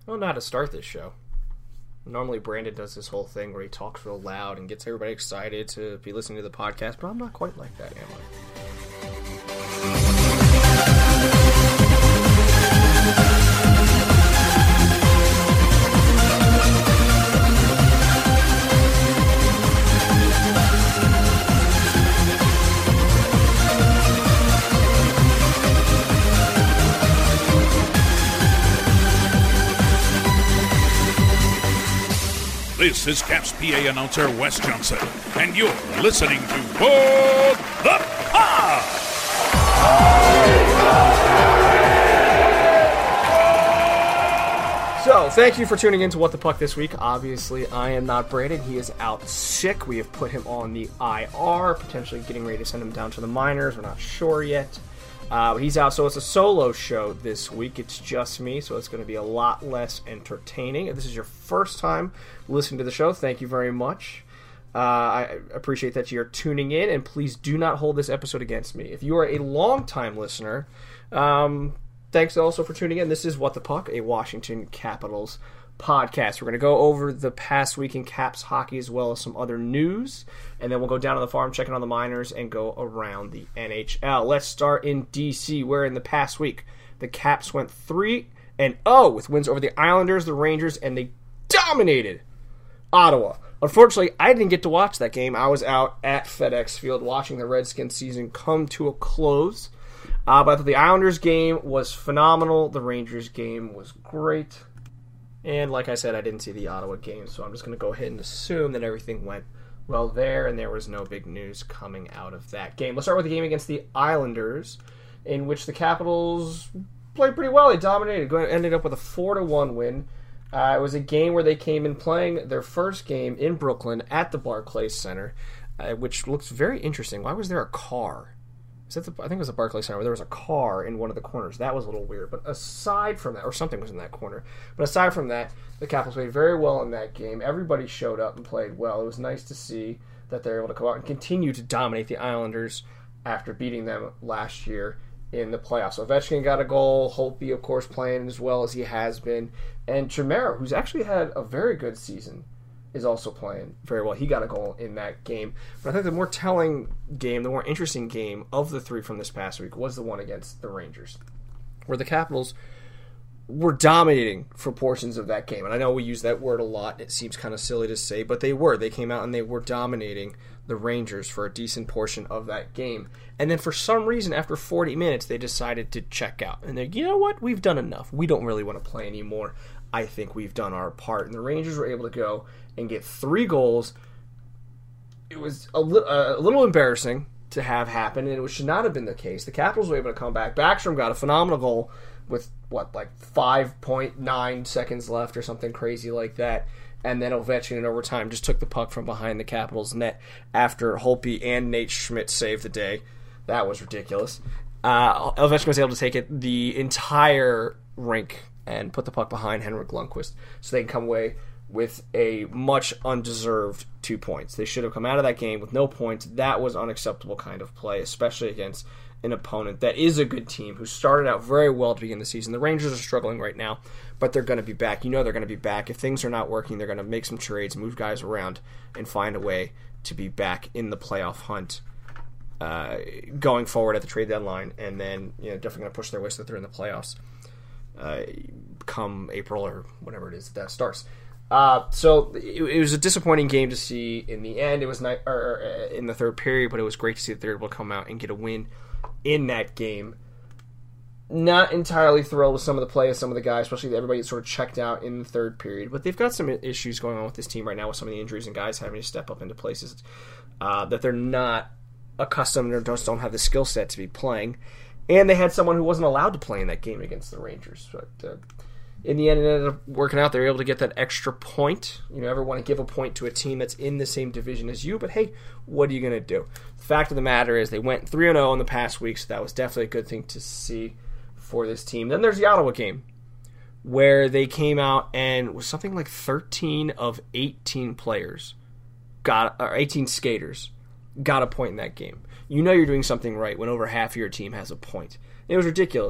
I don't know how to start this show. Normally Brandon does this whole thing where he talks real loud and gets everybody excited to be listening to the podcast, but I'm not quite like that, am I? This is Caps PA announcer Wes Johnson, and you're listening to What the Pod! So, thank you for tuning in to What the Puck this week. Obviously, I am not Brandon. He is out sick. We have put him on the IR, potentially getting ready to send him down to the minors. We're not sure yet. He's out, so it's a solo show this week. It's just me, so it's going to be a lot less entertaining. If this is your first time listening to the show, thank you very much. I appreciate that you're tuning in, and please do not hold this episode against me. If you are a long-time listener, thanks also for tuning in. This is What the Puck, a Washington Capitals podcast. We're going to go over the past week in Caps hockey as well as some other news, and then we'll go down to the farm, check in on the minors, and go around the NHL. Let's start in DC, where in the past week the Caps went 3-0 with wins over the Islanders, the Rangers, and they dominated Ottawa. Unfortunately, I didn't get to watch that game. I was out at FedEx Field watching the Redskins season come to a close. But the Islanders game was phenomenal. The Rangers game was great. And like I said, I didn't see the Ottawa game, so I'm just going to go ahead and assume that everything went well there, and there was no big news coming out of that game. Let's start with the game against the Islanders, in which the Capitals played pretty well. They dominated, ended up with a 4-1 win. It was a game where they came in playing their first game in Brooklyn at the Barclays Center, which looks very interesting. Why was there a car? I think it was the Barclays Center where there was a car in one of the corners. That was a little weird. But aside from that, or something was in that corner. But aside from that, the Capitals played very well in that game. Everybody showed up and played well. It was nice to see that they're able to go out and continue to dominate the Islanders after beating them last year in the playoffs. So Ovechkin got a goal. Holtby, of course, playing as well as he has been. And Chimera, who's actually had a very good season, is also playing very well. He got a goal in that game. But I think the more telling game, the more interesting game of the three from this past week was the one against the Rangers, where the Capitals were dominating for portions of that game. And I know we use that word a lot. It seems kind of silly to say, but they were. They came out and they were dominating the Rangers for a decent portion of that game. And then for some reason, after 40 minutes, they decided to check out. And they're, you know what? We've done enough. We don't really want to play anymore. I think we've done our part. And the Rangers were able to go and get 3 goals. It was a little embarrassing to have happen, and it should not have been the case. The Capitals were able to come back. Backstrom got a phenomenal goal with, 5.9 seconds left or something crazy like that. And then Ovechkin in overtime just took the puck from behind the Capitals' net after Holtby and Nate Schmidt saved the day. That was ridiculous. Ovechkin was able to take it the entire rink and put the puck behind Henrik Lundqvist so they can come away with a much undeserved 2 points. They should have come out of that game with no points. That was unacceptable kind of play, especially against an opponent that is a good team who started out very well to begin the season. The Rangers are struggling right now, but they're going to be back. You know they're going to be back. If things are not working, they're going to make some trades, move guys around, and find a way to be back in the playoff hunt going forward at the trade deadline, and then definitely going to push their way so that they're in the playoffs come April or whatever it is that starts. So it was a disappointing game to see in the end. It was in the third period, but it was great to see that they're able to come out and get a win in that game. Not entirely thrilled with some of the play of some of the guys, especially everybody sort of checked out in the third period. But they've got some issues going on with this team right now with some of the injuries and guys having to step up into places that they're not accustomed or just don't have the skill set to be playing. And they had someone who wasn't allowed to play in that game against the Rangers. But in the end, it ended up working out. They were able to get that extra point. You never want to give a point to a team that's in the same division as you, but hey, what are you going to do? The fact of the matter is they went 3-0 in the past week, so that was definitely a good thing to see for this team. Then there's the Ottawa game, where they came out and was something like 13 of 18 players, 18 skaters, got a point in that game. You know you're doing something right when over half of your team has a point. It was ridiculous.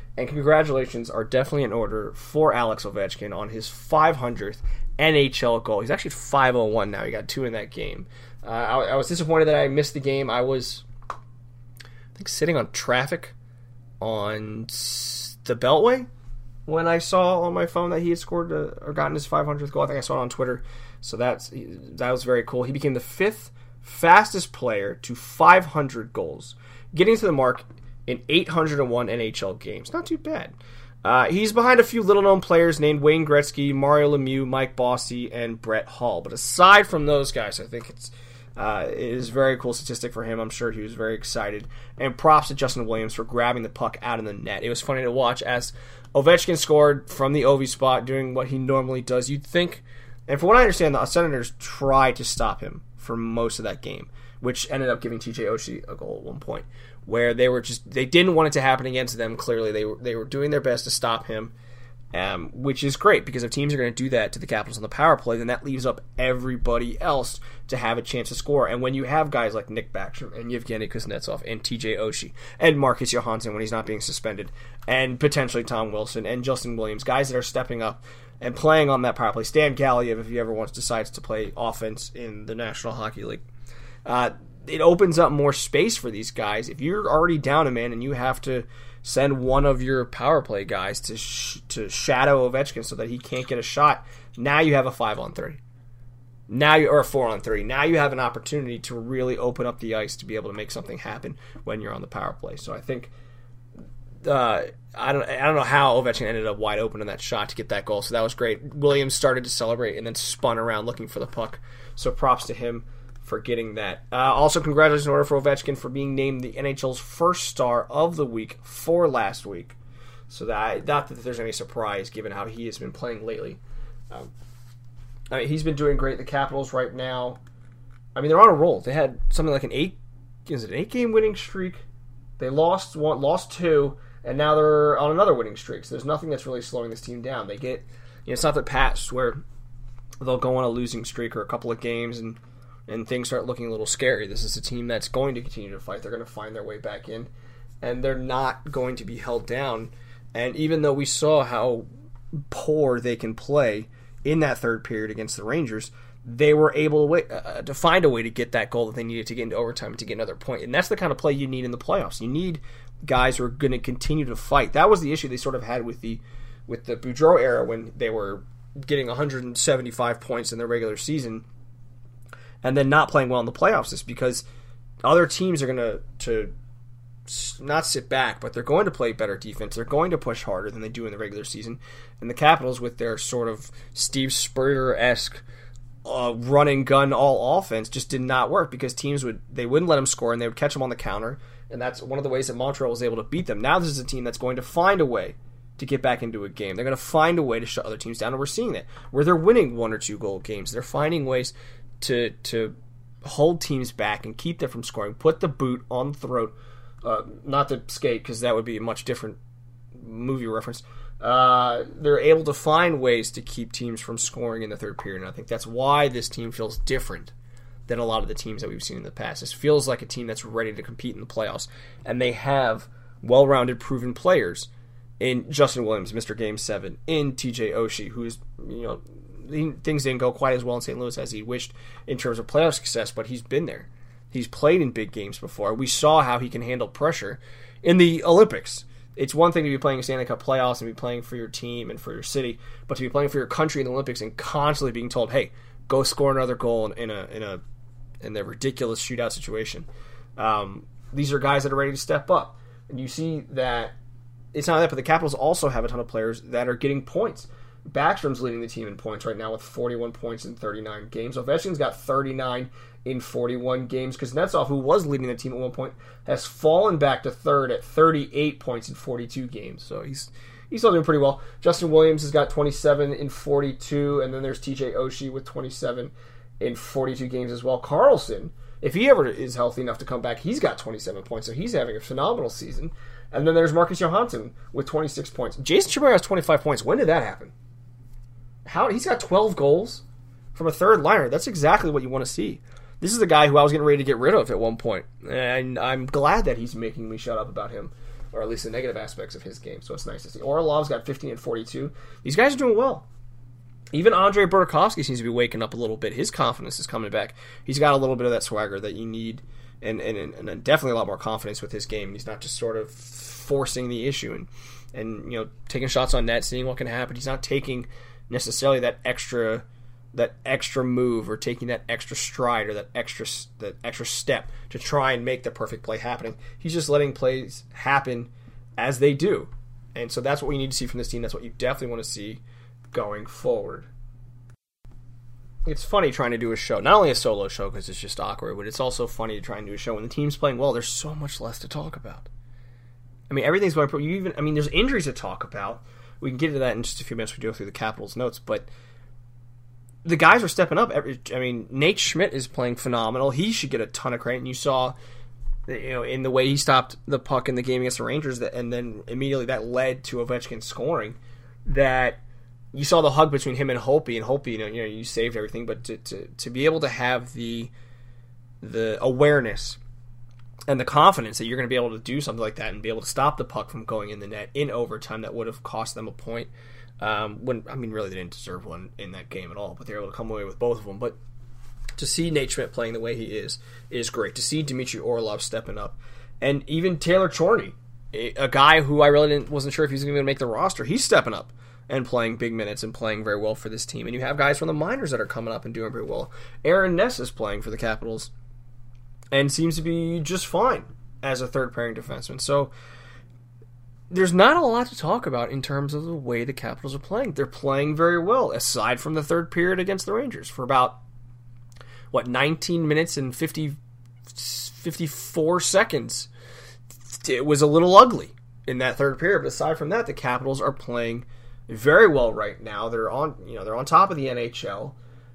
And congratulations are definitely in order for Alex Ovechkin on his 500th NHL goal. He's actually 501 now. He got 2 in that game. I was disappointed that I missed the game. I was, I think, sitting on traffic on the Beltway when I saw on my phone that he had scored or gotten his 500th goal. I think I saw it on Twitter. So that was very cool. He became the 5th fastest player to 500 goals, getting to the mark in 801 NHL games. Not too bad. He's behind a few little-known players named Wayne Gretzky, Mario Lemieux, Mike Bossy, and Brett Hull. But aside from those guys, I think it is a very cool statistic for him. I'm sure he was very excited. And props to Justin Williams for grabbing the puck out of the net. It was funny to watch as Ovechkin scored from the Ovi spot, doing what he normally does. You'd think, and from what I understand, the Senators tried to stop him for most of that game, which ended up giving TJ Oshie a goal at one point, where they didn't want it to happen against them. Clearly, they were doing their best to stop him, which is great, because if teams are going to do that to the Capitals on the power play, then that leaves up everybody else to have a chance to score. And when you have guys like Nick Backstrom and Yevgeny Kuznetsov and TJ Oshie and Marcus Johansson when he's not being suspended, and potentially Tom Wilson and Justin Williams, guys that are stepping up and playing on that power play. Stan Galiev, if he ever decides to play offense in the National Hockey League. It opens up more space for these guys. If you're already down a man and you have to send one of your power play guys to shadow Ovechkin so that he can't get a shot, now you have a 5-on-3. Or a 4-on-3. Now you have an opportunity to really open up the ice to be able to make something happen when you're on the power play. So I think I don't know how Ovechkin ended up wide open in that shot to get that goal. So that was great. Williams started to celebrate and then spun around looking for the puck. So props to him for getting that. Also, congratulations in order for Ovechkin for being named the NHL's first star of the week for last week. So that not that there's any surprise given how he has been playing lately. He's been doing great. The Capitals right now, they're on a roll. They had something like an 8-game winning streak. They lost 2, and now they're on another winning streak. So there's nothing that's really slowing this team down. They get, it's not the past where they'll go on a losing streak or a couple of games and things start looking a little scary. This is a team that's going to continue to fight. They're going to find their way back in, and they're not going to be held down. And even though we saw how poor they can play in that third period against the Rangers, they were able to find a way to get that goal that they needed to get into overtime to get another point. And that's the kind of play you need in the playoffs. You need guys who are going to continue to fight. That was the issue they sort of had with the Boudreau era when they were getting 175 points in their regular season and then not playing well in the playoffs, is because other teams are going to not sit back, but they're going to play better defense. They're going to push harder than they do in the regular season. And the Capitals, with their sort of Steve Spurrier-esque run and gun all offense, just did not work, because teams wouldn't let them score, and they would catch them on the counter. And that's one of the ways that Montreal was able to beat them. Now this is a team that's going to find a way to get back into a game. They're going to find a way to shut other teams down, and we're seeing that, where they're winning 1 or 2 goal games. They're finding ways to hold teams back and keep them from scoring, put the boot on the throat, not the skate, because that would be a much different movie reference. They're able to find ways to keep teams from scoring in the third period, and I think that's why this team feels different than a lot of the teams that we've seen in the past. This feels like a team that's ready to compete in the playoffs, and they have well-rounded, proven players in Justin Williams, Mr. Game 7, in TJ Oshie, who's, things didn't go quite as well in St. Louis as he wished in terms of playoff success, but he's been there. He's played in big games before. We saw how he can handle pressure in the Olympics. It's one thing to be playing a Stanley Cup playoffs and be playing for your team and for your city, but to be playing for your country in the Olympics and constantly being told, hey, go score another goal in a ridiculous shootout situation. These are guys that are ready to step up. And you see that it's not that, but the Capitals also have a ton of players that are getting points. Backstrom's leading the team in points right now with 41 points in 39 games. Ovechkin's got 39 in 41 games. Kuznetsov, who was leading the team at one point, has fallen back to third at 38 points in 42 games. So he's still doing pretty well. Justin Williams has got 27 in 42, and then there's TJ Oshie with 27 in 42 games as well. Carlson, if he ever is healthy enough to come back, he's got 27 points, so he's having a phenomenal season. And then there's Marcus Johansson with 26 points. Jason Chimera has 25 points. When did that happen? He's got 12 goals from a third liner. That's exactly what you want to see. This is the guy who I was getting ready to get rid of at one point, and I'm glad that he's making me shut up about him. or at least the negative aspects of his game. So it's nice to see. Orlov's got 15 and 42. These guys are doing well. Even Andre Burakovsky seems to be waking up a little bit. His confidence is coming back. He's got a little bit of that swagger that you need, and definitely a lot more confidence with his game. He's not just sort of forcing the issue and taking shots on net, seeing what can happen. He's not taking necessarily that extra move or taking that extra stride or that extra step to try and make the perfect play happening. He's just letting plays happen as they do. And so that's what we need to see from this team. That's what you definitely want to see going forward. It's funny trying to do a show, not only a solo show because it's just awkward, but it's also funny to try and do a show when the team's playing well. There's so much less to talk about. I mean, everything's going. There's injuries to talk about. We can get into that in just a few minutes. We go through the Capitals notes, but the guys are stepping up. Nate Schmidt is playing phenomenal. He should get a ton of credit. And you saw, in the way he stopped the puck in the game against the Rangers, and then immediately that led to Ovechkin scoring. That you saw the hug between him and Holtby, you saved everything, but to be able to have the awareness and the confidence that you're going to be able to do something like that and be able to stop the puck from going in the net in overtime that would have cost them a point. Really they didn't deserve one in that game at all, but they were able to come away with both of them. But to see Nate Schmidt playing the way he is great. To see Dmitry Orlov stepping up, and even Taylor Chorney, a guy who I really wasn't sure if he was going to make the roster, he's stepping up and playing big minutes and playing very well for this team. And you have guys from the minors that are coming up and doing very well. Aaron Ness is playing for the Capitals and seems to be just fine as a third-pairing defenseman. So there's not a lot to talk about in terms of the way the Capitals are playing. They're playing very well, aside from the third period against the Rangers for about, 19 minutes and 54 seconds. It was a little ugly in that third period, but aside from that, the Capitals are playing very well right now. They're on top of the NHL.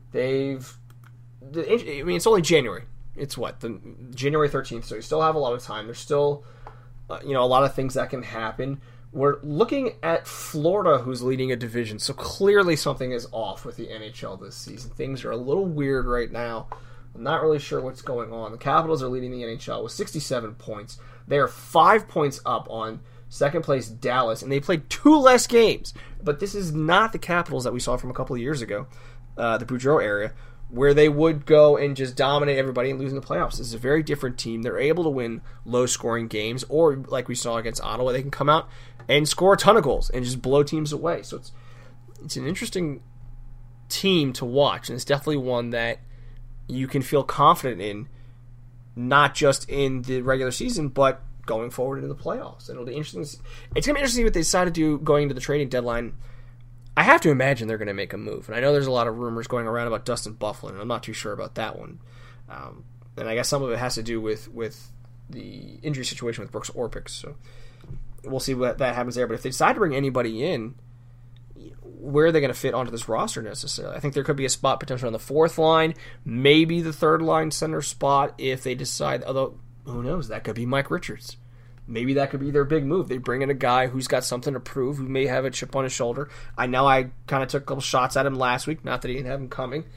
It's only January. It's the January 13th, so you still have a lot of time. There's still a lot of things that can happen. We're looking at Florida, who's leading a division, so clearly something is off with the NHL this season. Things are a little weird right now. I'm not really sure what's going on. The Capitals are leading the NHL with 67 points. They are 5 points up on second place Dallas, and they played 2 less games. But this is not the Capitals that we saw from a couple of years ago, the Boudreau area, where they would go and just dominate everybody and lose in the playoffs. This is a very different team. They're able to win low-scoring games, or like we saw against Ottawa, they can come out and score a ton of goals and just blow teams away. So it's an interesting team to watch, and it's definitely one that you can feel confident in, not just in the regular season, but going forward into the playoffs. And it'll be interesting. It's going to be interesting what they decide to do going into the trading deadline. I have to imagine they're going to make a move. And I know there's a lot of rumors going around about Dustin Byfuglien, and I'm not too sure about that one. And I guess some of it has to do with the injury situation with Brooks Orpik. So we'll see what that happens there. But if they decide to bring anybody in, where are they going to fit onto this roster necessarily? I think there could be a spot potentially on the fourth line, maybe the third line center spot if they decide, although who knows, that could be Mike Richards. Maybe that could be their big move. They bring in a guy who's got something to prove, who may have a chip on his shoulder. I know I kind of took a couple shots at him last week, not that he didn't have him coming,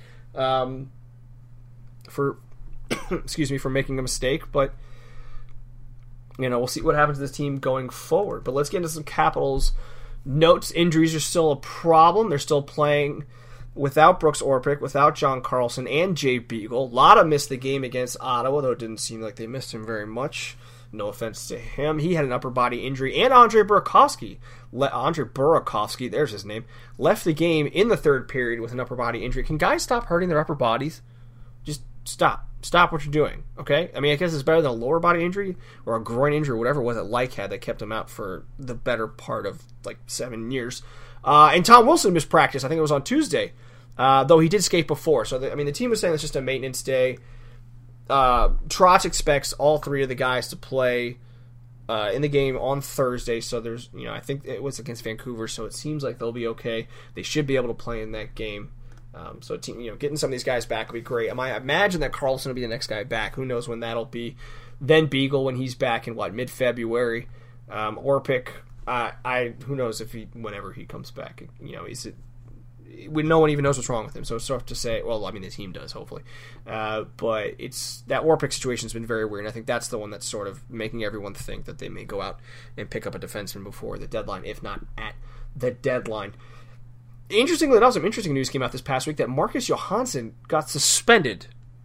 for making a mistake, but we'll see what happens to this team going forward. But let's get into some Capitals notes. Injuries are still a problem. They're still playing without Brooks Orpik, without John Carlson, and Jay Beagle. Lotta missed the game against Ottawa, though it didn't seem like they missed him very much. No offense to him. He had an upper body injury. And Andre Burakovsky, there's his name, left the game in the third period with an upper body injury. Can guys stop hurting their upper bodies? Just stop. Stop what you're doing, okay? I guess it's better than a lower body injury or a groin injury or whatever it was that Lyke had that kept him out for the better part of 7 years. And Tom Wilson missed practice. I think it was on Tuesday, though he did skate before. So, the team was saying it's just a maintenance day. Trotz expects all three of the guys to play in the game on Thursday. So there's, I think it was against Vancouver, so it seems like they'll be okay. They should be able to play in that game. So getting some of these guys back will be great. I imagine that Carlson will be the next guy back. Who knows when that'll be? Then Beagle when he's back in mid-February. Orpik, who knows whenever he comes back. no one even knows what's wrong with him. So it's tough to say. Well, I mean, the team does, hopefully. But it's that Warpick situation's been very weird. And I think that's the one that's sort of making everyone think that they may go out and pick up a defenseman before the deadline, if not at the deadline. Interestingly enough, some interesting news came out this past week that Marcus Johansson got suspended.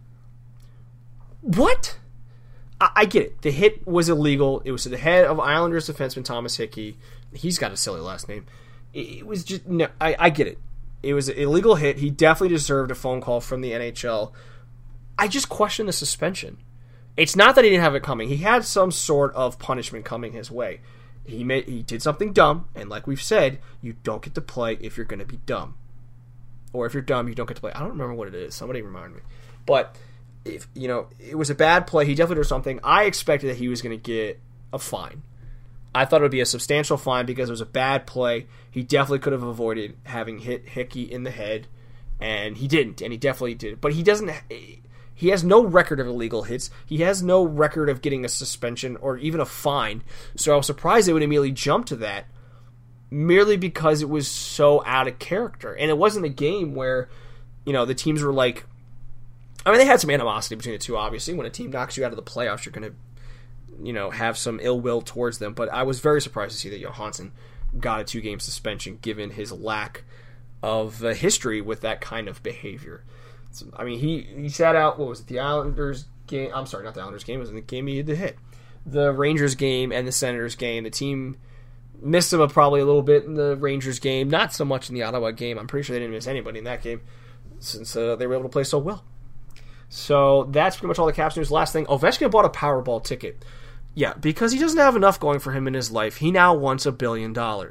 What? I get it. The hit was illegal. It was to the head of Islanders defenseman Thomas Hickey. He's got a silly last name. It was just... No, I get it. It was an illegal hit. He definitely deserved a phone call from the NHL. I just question the suspension. It's not that he didn't have it coming. He had some sort of punishment coming his way. He did something dumb, and like we've said, you don't get to play if you're going to be dumb. Or if you're dumb, you don't get to play. I don't remember what it is. Somebody remind me. But... if it was a bad play, he definitely did something. I expected that he was going to get a fine. I thought it would be a substantial fine because it was a bad play. He definitely could have avoided having hit Hickey in the head, and he didn't, and he definitely did. But he doesn't. He has no record of illegal hits. He has no record of getting a suspension or even a fine. So I was surprised they would immediately jump to that, merely because it was so out of character. And it wasn't a game where, the teams were like. I mean, they had some animosity between the two, obviously. When a team knocks you out of the playoffs, you're going to, have some ill will towards them. But I was very surprised to see that Johansson got a 2-game suspension, given his lack of history with that kind of behavior. So, I mean, he sat out, what was it, the Islanders game? I'm sorry, not the Islanders game. It was in the game he had to hit. The Rangers game and the Senators game. The team missed him probably a little bit in the Rangers game. Not so much in the Ottawa game. I'm pretty sure they didn't miss anybody in that game since they were able to play so well. So that's pretty much all the Caps news. Last thing, Ovechkin bought a Powerball ticket. Yeah, because he doesn't have enough going for him in his life. He now wants $1 billion.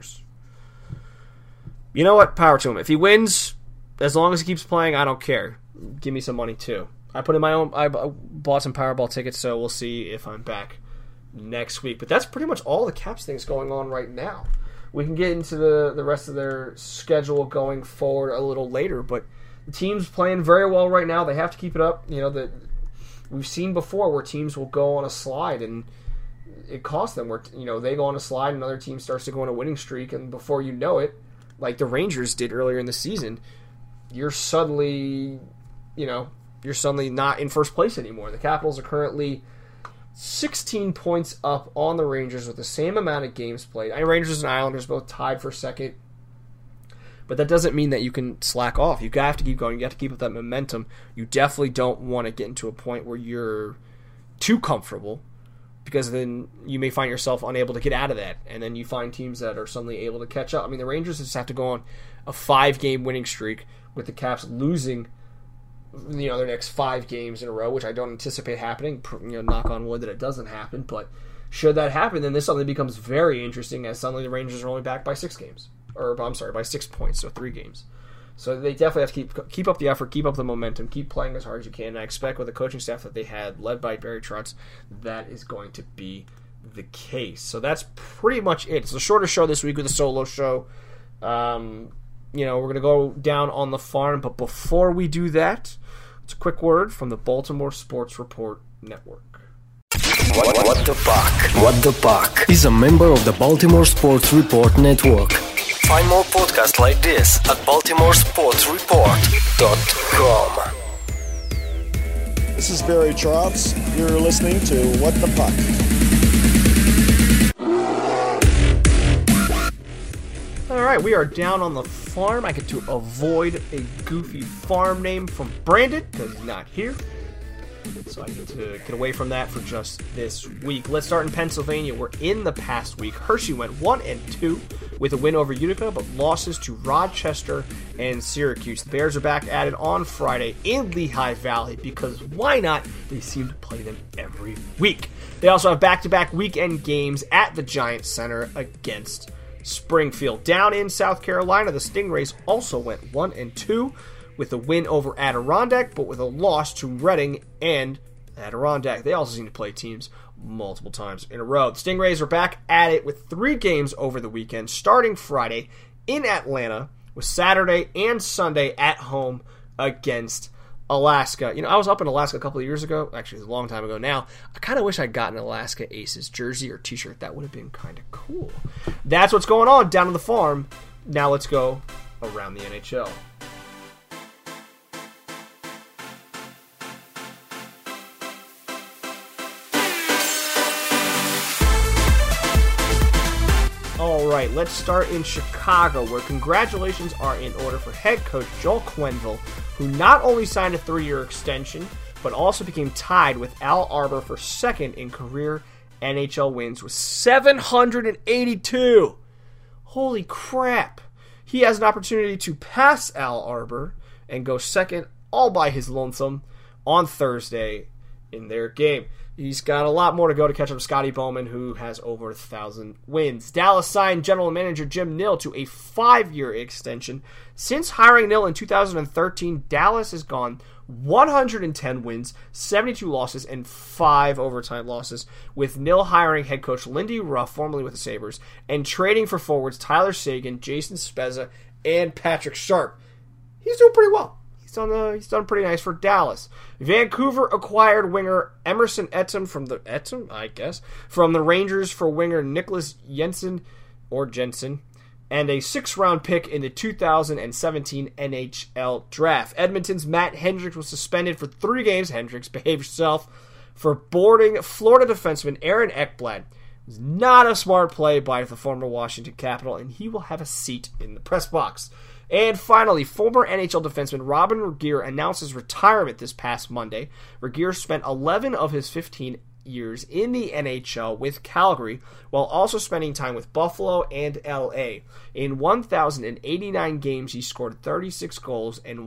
You know what? Power to him. If he wins, as long as he keeps playing, I don't care. Give me some money too. I bought some Powerball tickets, so we'll see if I'm back next week. But that's pretty much all the Caps things going on right now. We can get into the rest of their schedule going forward a little later, but the team's playing very well right now. They have to keep it up. We've seen before where teams will go on a slide and it costs them. Where they go on a slide, and another team starts to go on a winning streak, and before you know it, like the Rangers did earlier in the season, you're suddenly not in first place anymore. The Capitals are currently 16 points up on the Rangers with the same amount of games played. Rangers and Islanders both tied for second. But that doesn't mean that you can slack off. You have to keep going. You have to keep up that momentum. You definitely don't want to get into a point where you're too comfortable, because then you may find yourself unable to get out of that. And then you find teams that are suddenly able to catch up. I mean, the Rangers just have to go on a 5-game winning streak with the Caps losing their next 5 games in a row, which I don't anticipate happening. Knock on wood that it doesn't happen. But should that happen, then this suddenly becomes very interesting, as suddenly the Rangers are only back by 6 games. By 6 points, so 3 games. So they definitely have to keep up the effort, keep up the momentum, keep playing as hard as you can. And I expect with the coaching staff that they had, led by Barry Trotz, that is going to be the case. So that's pretty much it. It's a shorter show this week with a solo show. We're going to go down on the farm, but before we do that, it's a quick word from the Baltimore Sports Report Network. What the Puck? What the Puck is a member of the Baltimore Sports Report Network. Find more podcasts like this at baltimoresportsreport.com. This is Barry Trotz. You're listening to What the Puck. Alright, we are down on the farm. I get to avoid a goofy farm name from Brandon because he's not here. So I get to get away from that for just this week. Let's start in Pennsylvania, where in the past week, Hershey went 1-2 with a win over Utica, but losses to Rochester and Syracuse. The Bears are back at it on Friday in Lehigh Valley, because why not? They seem to play them every week. They also have back-to-back weekend games at the Giants Center against Springfield. Down in South Carolina, the Stingrays also went 1-2 with a win over Adirondack, but with a loss to Reading and Adirondack. They also seem to play teams multiple times in a row. The Stingrays are back at it with 3 games over the weekend, starting Friday in Atlanta, with Saturday and Sunday at home against Alaska. I was up in Alaska a couple of years ago. Actually, it's a long time ago now. I kind of wish I'd gotten an Alaska Aces jersey or t-shirt. That would have been kind of cool. That's what's going on down on the farm. Now let's go around the NHL. All right, let's start in Chicago, where congratulations are in order for head coach Joel Quenneville, who not only signed a 3-year extension, but also became tied with Al Arbour for second in career NHL wins with 782. Holy crap. He has an opportunity to pass Al Arbour and go second all by his lonesome on Thursday in their game. He's got a lot more to go to catch up Scotty Bowman, who has over 1,000 wins. Dallas signed general manager Jim Nill to a 5-year extension. Since hiring Nill in 2013, Dallas has gone 110 wins, 72 losses, and 5 overtime losses, with Nill hiring head coach Lindy Ruff, formerly with the Sabres, and trading for forwards Tyler Seguin, Jason Spezza, and Patrick Sharp. He's doing pretty well. He's done pretty nice for Dallas. Vancouver acquired winger Emerson Etem from the Rangers for winger Nicholas Jensen, and a 6th-round pick in the 2017 NHL Draft. Edmonton's Matt Hendricks was suspended for 3 games. Hendricks, behave yourself, for boarding Florida defenseman Aaron Ekblad. It was not a smart play by the former Washington Capital, and he will have a seat in the press box. And finally, former NHL defenseman Robin Regehr announced his retirement this past Monday. Regehr spent 11 of his 15 years in the NHL with Calgary, while also spending time with Buffalo and LA. In 1,089 games, he scored 36 goals and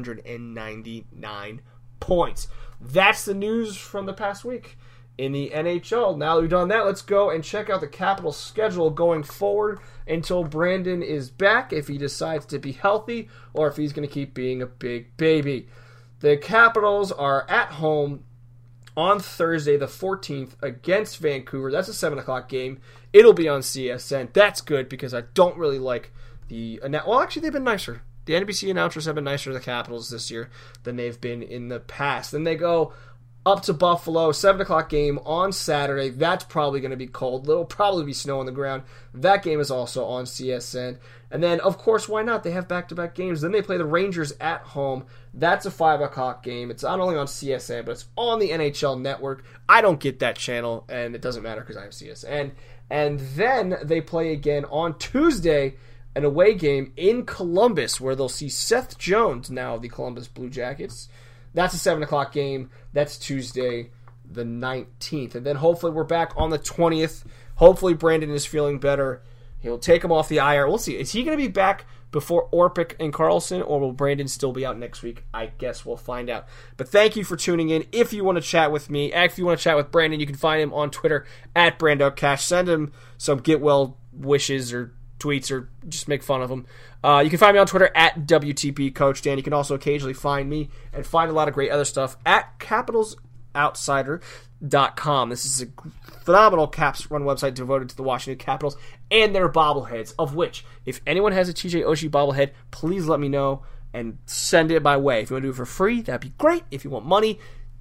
199 points. That's the news from the past week in the NHL. Now that we've done that, let's go and check out the Capitals' schedule going forward until Brandon is back, if he decides to be healthy or if he's going to keep being a big baby. The Capitals are at home on Thursday the 14th against Vancouver. That's a 7 o'clock game. It'll be on CSN. That's good because I don't really like the... Well, actually, they've been nicer. The NBC announcers have been nicer to the Capitals this year than they've been in the past. Then they go up to Buffalo, 7 o'clock game on Saturday. That's probably going to be cold. There'll probably be snow on the ground. That game is also on CSN. And then, of course, why not? They have back-to-back games. Then they play the Rangers at home. That's a 5 o'clock game. It's not only on CSN, but it's on the NHL Network. I don't get that channel, and it doesn't matter because I have CSN. And then they play again on Tuesday, an away game in Columbus, where they'll see Seth Jones, now of the Columbus Blue Jackets. That's a 7 o'clock game. That's Tuesday the 19th. And then hopefully we're back on the 20th. Hopefully Brandon is feeling better. He'll take him off the IR. We'll see. Is he going to be back before Orpik and Carlson, or will Brandon still be out next week? I guess we'll find out. But thank you for tuning in. If you want to chat with me, if you want to chat with Brandon, you can find him on Twitter at BrandoCash. Send him some get well wishes or tweets or just make fun of him. You can find me on Twitter at WTP Coach Dan. You can also occasionally find me and find a lot of great other stuff at CapitalsOutsider.com. This is a phenomenal Caps run website devoted to the Washington Capitals and their bobbleheads, of which, if anyone has a TJ Oshie bobblehead, please let me know and send it my way. If you want to do it for free, that'd be great. If you want money,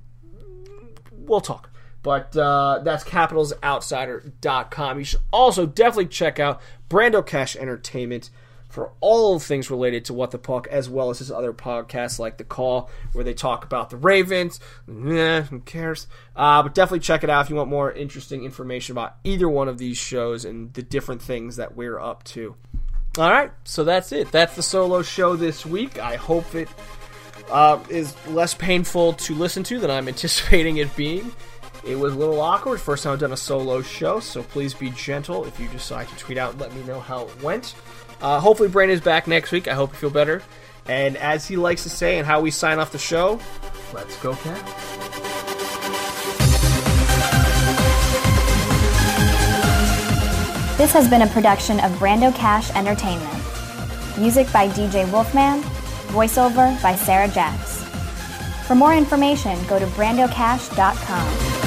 we'll talk. But that's CapitalsOutsider.com. You should also definitely check out Brando Cash Entertainment for all things related to What the Puck, as well as his other podcasts like The Call, where they talk about the Ravens. Who cares? But definitely check it out if you want more interesting information about either one of these shows and the different things that we're up to. All right, so that's it. That's the solo show this week. I hope it is less painful to listen to than I'm anticipating it being. It was a little awkward. First time I've done a solo show, so please be gentle if you decide to tweet out and let me know how it went. Hopefully Brandon's back next week. I hope you feel better. And as he likes to say and how we sign off the show, let's go Caps. This has been a production of Brando Cash Entertainment. Music by DJ Wolfman. Voiceover by Sarah Jacks. For more information, go to brandocash.com.